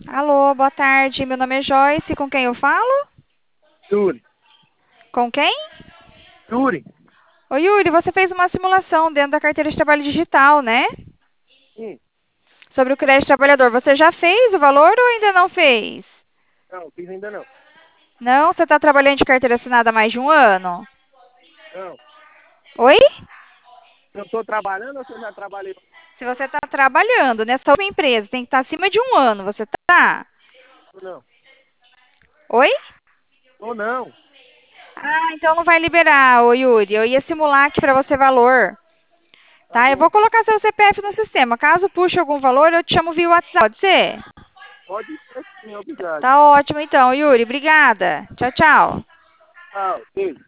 Alô, boa tarde. Meu nome é Joyce. Com quem eu falo? Yuri. Com quem? Yuri. Ô, Yuri, você fez uma simulação dentro da carteira de trabalho digital, né? Sim. Sobre o crédito trabalhador. Você já fez o valor ou ainda não fez? Não, fiz ainda não. Não? Você está trabalhando de carteira assinada há mais de um ano? Não. Oi? Eu estou trabalhando ou você já trabalhei? Se você está trabalhando nessa última empresa, tem que estar acima de um ano. Você tá? Ou não? Oi? Ou não? Ah, então não vai liberar, ô Yuri. Eu ia simular aqui para você valor. Tá Tá? Eu vou bom. colocar seu CPF no sistema. Caso puxe algum valor, eu te chamo via WhatsApp. Pode ser? Pode ser sim, obrigado. Tá ótimo então, Yuri. Obrigada. Tchau, tchau. Tchau. Beijo.